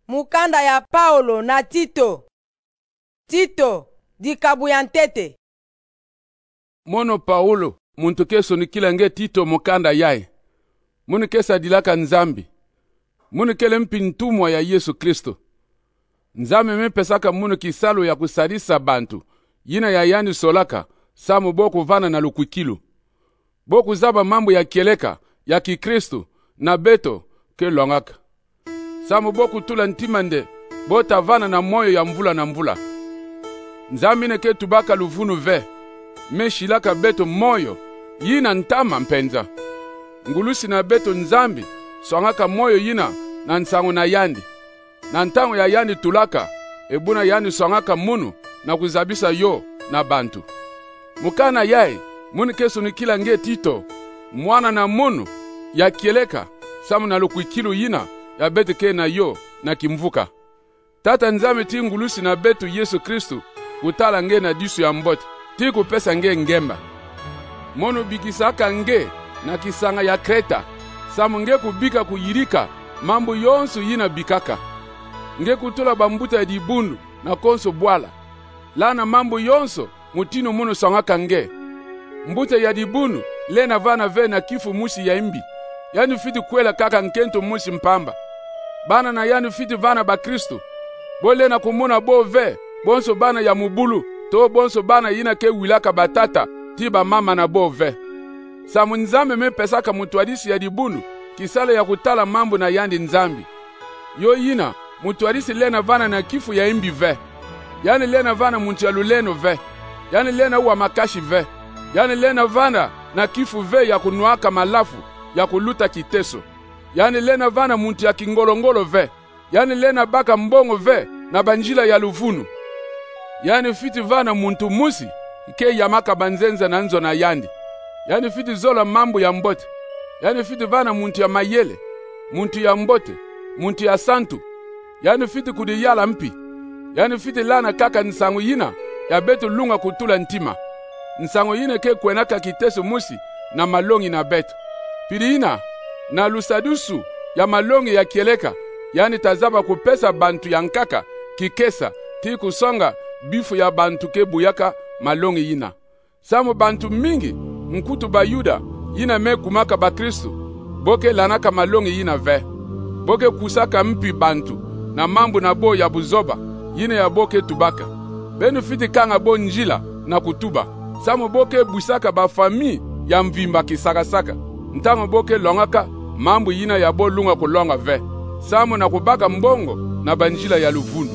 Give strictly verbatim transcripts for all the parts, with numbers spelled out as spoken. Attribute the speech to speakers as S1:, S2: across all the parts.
S1: Mukanda ya Paulo na Tito. Tito di kabu ya ntete.
S2: Mono Paulo muntu keso ni kila nge Tito mukanda yae. Munu kesa dilaka nzambi. Munu kele mpi ntumwa ya Yesu Kristo. Nzambi mepesaka munu kisalo ya kusadisa bantu. Yina ya yani solaka. Samu boku vana na lukwikilu. Boku zaba mambo ya kieleka ya kikristo na beto ke longaka. Samu boku tula ntimande bota vana na moyo ya mvula na mvula. Nzambi ne ke tubaka luvunu ve. Meshilaka beto moyo yina ntama mpenza. Ngulusi na beto nzambi swangaka moyo yina na nsango na yandi. Na ntango ya yandi tulaka ebuna yandi swangaka munu na kuzabisa yo na bantu. Mukana yae munu keso ni kila nge Tito mwana na munu ya kieleka samu na lukwikilu yina ya beto ke na yo na kimvuka. Tata nzambi ti ngulusi na beto Yesu Kristu kutala nge na disu ya mbote ti kupesa nge ngemba. Mono bikisaka nge na kisanga ya Kreta samu nge kubika kuyirika mambo yonsu yina bikaka. Nge kutula bambuta ya dibundu na konso bwala. Lana mambo yonso mutino mono sangaka nge. Mbuta ya dibundu lena vana ve na kifu musi ya imbi. Yani fiti kwela kaka nkento musi mpamba. Bana na yani fiti vana ba Kristo. Bole na kumuna bo ve bonso bana ya mubulu. To bonso bana yina ke wilaka batata tiba mama na bo ve. Samu nzambe me pesaka mutuadisi ya dibundu kisale ya kutala mambo na yandi nzambi. Yo yina mutuadisi lena vana na kifu ya imbi ve. Yani lena vana muntu ya luleno ve. Yani lena uwa makashi ve. Yani lena vana na kifu ve ya kunuaka malafu ya kuluta kiteso. Yani lena vana muntu ya kingolongolo ve. Yani lena baka mbongo ve na banjila ya luvunu. Yani fiti vana muntu musi ike yamaka banzenza na nzo na yandi. Yani fiti zola mambo ya mbote. Yani fiti vana muntu ya mayele, muntu ya mbote, muntu ya santu. Yani fiti kudiyala mpi. Yani fiti lana kaka nsangu yina ya betu lunga kutula ntima. Nsangu yina ke kwenaka kiteso musi na malongi na betu. Pili ina na lusadusu ya malongi ya kieleka. Yani tazaba kupesa bantu ya nkaka kikesa ti kusonga bifu ya bantu ke buyaka malongi yina. Samu bantu mingi mkutu ba Yuda yina me kumaka ba Kristo. Boke lanaka malongi yina ve. Boke kusaka mpi bantu na mambo na bo ya buzoba yina ya boke tubaka. Benu fiti kanga bo njila na kutuba. Samu boke busaka ba fami ya mvimba kisakasaka. Ntango boke longaka mambo yina ya bo lunga kulonga ve. Samu na kubaka mbongo na banjila ya luvunu.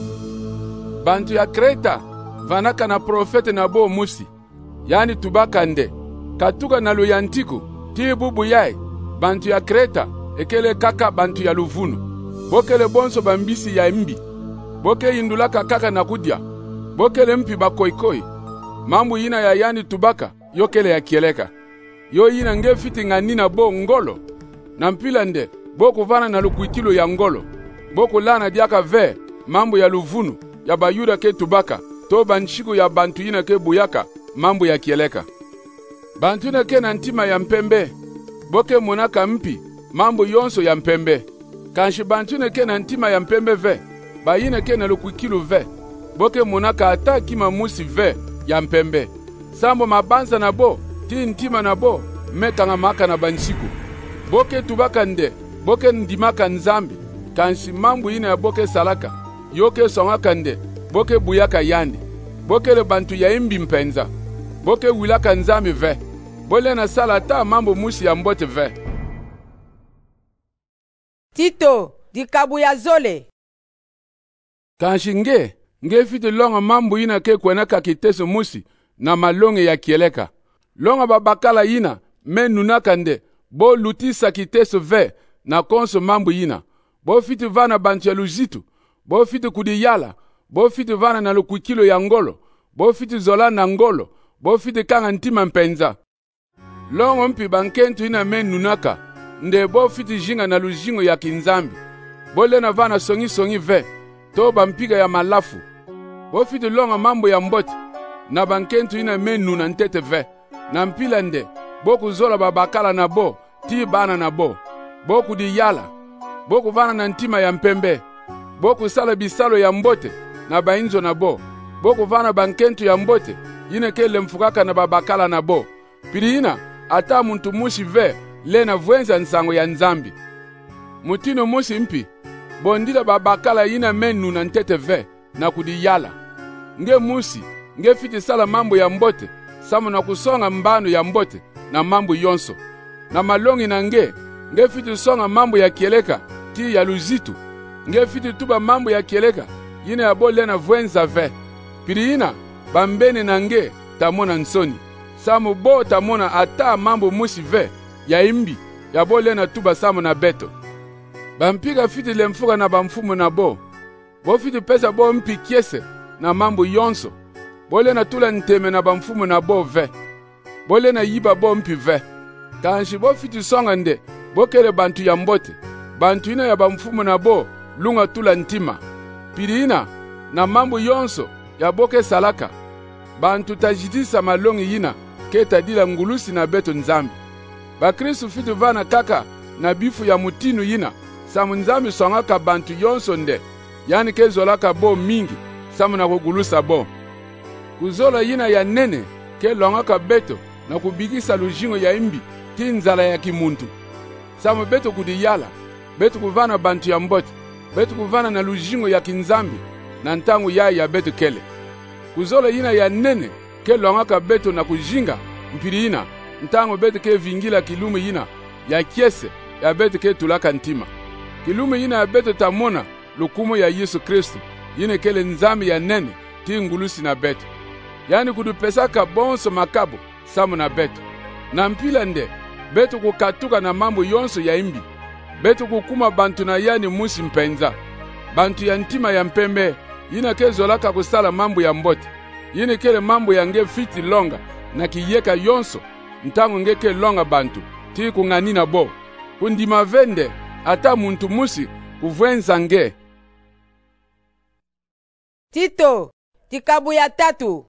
S2: Bantu ya Kreta vanaka na profete na bo musi. Yani tubaka nde. Katuka na luyantiku ti bubu yae. Bantu ya Kreta ekele kaka bantu ya luvunu. Bokele bonso bambisi ya imbi. Boke indulaka kaka na kudia. Bokele mpi bakoikoi. Mambu yina ya yani tubaka yokele ya kieleka. Yo yina nge fiti nganina bo ngolo. Na mpila nde boku vana na lukwikilo ya ngolo. Boku lana diaka ve mambo ya luvunu ya bayuda ke tubaka. To banchiku ya bantu yina ke buyaka mambo ya kieleka. Bantu yina ke na ntima ya mpembe. Boke monaka mpi mambo yonso ya mpembe. Kanshi bantu yina ke na ntima ya mpembe ve. Ba yina ke na lukwikilo ve. Boke monaka ata kima musi ve ya mpembe. Sambo mabanza na bo ti ntima na bo mekanga maka na banchiku. Boke tubaka nde boke ndimaka nzambi. Kanshi mambo yina ya boke salaka. Yoke songaka nde boke buyaka yandi. Boke le bantu ya imbi mpenza. Boke wilaka nzambi ve. Bole na sala ta mambo musi ya mbote ve.
S1: Tito di kabu ya zole.
S2: Kanshi nge nge fiti longa mambo yina ke kwenaka kiteso musi na malonge ya kieleka. Longa babakala yina me nunaka nde bo lutisa kiteso ve na konso mambo yina. Bo fiti vana bantu ya luzitu. Bo fiti kudiyala. Bo fiti vana na lukwikilo ya ngolo. Bo fiti zola na ngolo. Bo fiti kanga ntima mpenza. Longo mpi bankentu ina men nunaka. Nde bo fiti jinga na lujingo ya kinzambi. Bo lena vana songi songi ve. To bampiga ya malafu. Bo fiti longa mambo ya mbote. Na bankentu ina men nuna ntete ve. Na mpila nde. Bo kuzola babakala na bo. Ti bana na bo. Bo kudiyala. Bo kuvana na ntima ya mpembe. boku sala bisalo ya mbote na bainzo na bo, boku vana bankentu ya mbote yine kele mfukaka na babakala na bo. Piliina ata muntu mushi ve lena vwenza nsango ya nzambi. Mutino mushi mpi bondila babakala yina menu na ntete ve na kudiyala. Nge musi nge fiti sala mambo ya mbote samu na kusonga mbano ya mbote na mambo yonso. Na malongi na nge nge fiti songa mambo ya kieleka ti ya luzitu. Nge fiti tuba mambo ya kieleka yine abo lena vwenza ve. Piliina bambene na nge tamona nsoni. Samu bo tamona ata mambo musi ve ya imbi ya bo lena tuba samu na beto. Bampiga fiti lemfuka na bamfumu na bo. Bo fiti pesa bo mpi kiese na mambo yonso. Bo lena tula nteme na bamfumu na bo ve. Bo lena yiba bo mpi ve. Kanshi bo fiti songa nde bo kele bantu ya mbote. Bantu ina ya bamfumu na bo lunga tula ntima. Piliina na mambo yonso ya boke salaka. Bantu tajidisa malongi yina keta dila ngulusi na beto nzambi. Bakristu fiti vana kaka na bifu ya mutinu yina. Samu nzambi songaka bantu yonso nde. Yani kezolaka bo mingi. Samu na kugulusa bo. Kuzola yina ya nene ke longaka beto na kubigisa lujingo ya imbi ti nzala ya kimuntu. Samu beto kudiyala. Beto kuvana bantu ya mbote. Beto kuvana na lujingo ya kinzambi. Na ntangu ya ya beto kele. Kuzola yina ya nene ke longaka beto na kujinga mpiliina. Ntangu beto ke vingila kilumu yina ya kiese ya beto ke tulaka ntima. Kilumu yina ya beto tamona lukumu ya Yesu Kristo. Yine kele nzambi ya nene ti ngulusi na beto. Yani kudupesaka bonso makabo samu na beto. Na mpila nde beto kukatuka na mambo yonso ya imbi. Beto kukuma bantu na yani musi mpenza. Bantu ya ntima ya mpembe yina kezolaka kusala mambo ya mbote. Yine kele mambo ya nge fiti longa na kiyeka yonso. Ntangu nge ke longa bantu ti kunganina bo. Kundima vende ata muntu musi kuvwenza nge.
S1: Tito tikabu ya tatu.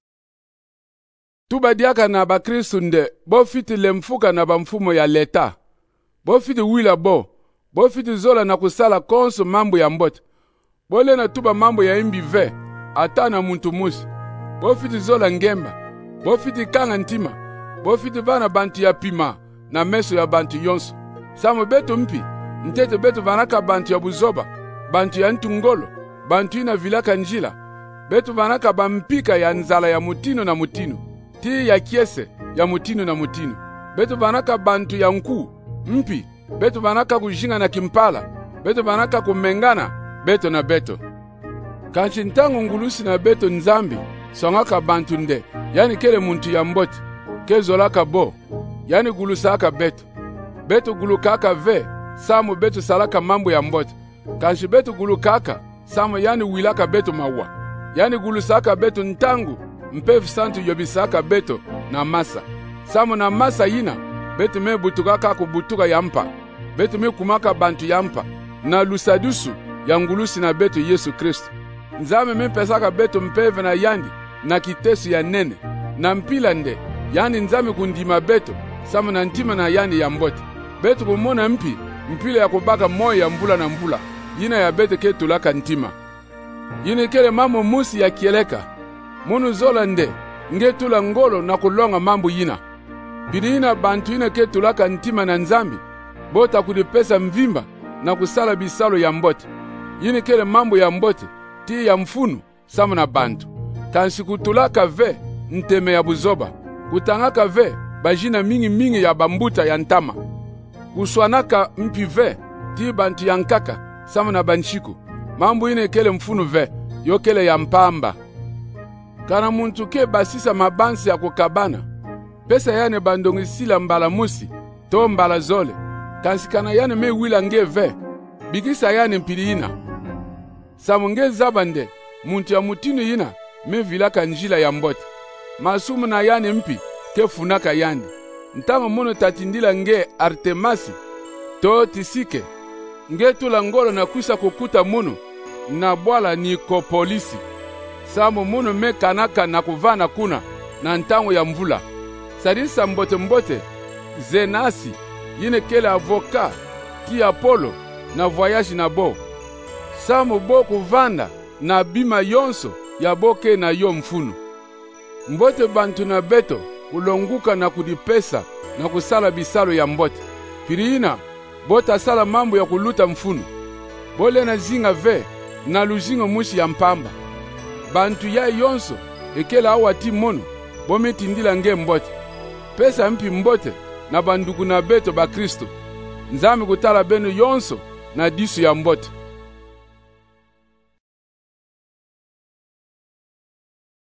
S2: Tuba diaka na bakristu nde bo fiti lemfuka na bamfumo ya leta. Bo fiti wila bo. Bo fiti zola na kusala konso mambo ya mbote. Bo lena tuba mambo ya imbi ve ata na muntu musi. Bo fiti zola ngemba. Bo fiti kanga ntima. Bo fiti vana bantu ya pima na meso ya bantu yonso. Samu beto mpi ntete beto vanaka bantu ya buzoba. Bantu ya ntungolo. Bantu ina vilaka njila. Beto vanaka bampika ya nzala ya mutino na mutino. Ti ya kiese ya mutino na mutino. Beto vanaka bantu ya nku mpi. Beto vanaka kujinga na kimpala. Beto vanaka kumengana beto na beto. Kanchi ntangu ngulusi na beto nzambi songaka bantu nde. Yani kele muntu ya mbote. Kezolaka bo. Yani gulusaka beto. Beto gulukaka ve. Samu beto salaka mambo ya mbote. Kanchi beto gulukaka. Samu yani wilaka beto mawa. Yani gulusaka beto ntangu. Mpefu santu yobisaka beto na masa. Samu na masa yina. Beto me butukaka kubutuka yampa. Beto me kumaka bantu yampa. Na lusadusu ya ngulusi na beto Yesu Kristo. Nzame me pesaka beto mpeve na yandi. Na kitesu ya nene. Na mpila nde. Yani nzame kundima beto. Samu na ntima na yandi ya mbote. Beto kumona mpi. Mpila ya kubaka moyo ya mbula na mbula. Yina ya beto ke tulaka ntima. Yine kele mamo musi ya kieleka. Munu zola nde. Nge tula ngolo na kulonga mambo yina. Piliina bantu ina ke tulaka ntima na nzambi. Bota kudipesa mvimba na kusala bisalo ya mbote. Yine kele mambo ya mbote. Ti ya mfunu samu na bantu. Kansi kutulaka ve nteme ya buzoba. Kutangaka ve bajina mingi mingi ya bambuta ya ntama. Kuswanaka mpi ve ti bantu ya nkaka samu na banchiku. Mambo ine kele mfunu ve yo kele ya mpamba. Kana muntu ke basisa mabansi ya kukabana. Pesa yane bandongi sila mbala musi. To mbala zole. Kansi kana yane me wila nge ve. Bigisa yane mpiliina. Samu nge zabande. Muntu ya mutinu yina. Me vilaka njila ya mbote. Masumu na yane mpi. Ke funaka yandi. Ntama muno tatindila nge Artemasi. To tisike. Nge tula ngolo na kuisa kukuta muno. Na bwala Nikopolisi. Samu muno me kanaka na kuvana kuna. Na ntango ya mvula. Sadisa mbote mbote. Zenasi. Yine kele avoka. Ti Apolo. Na voyage na bo. samo bo kuvanda na bima yonso ya boke na yo mfunu. Mbote bantu na beto kulonguka na kudipesa na kusala bisalo ya mbote. Piriina bota sala mambo ya kuluta mfunu. Bole na zinga ve na luzingo mushi ya mpamba. Bantu ya yonso ekela awati mono bometindila nge mbote. Pesa mpi mbote na banduku na beto ba Kristo. Nzambi kutala beno yonso na disu ya mbote.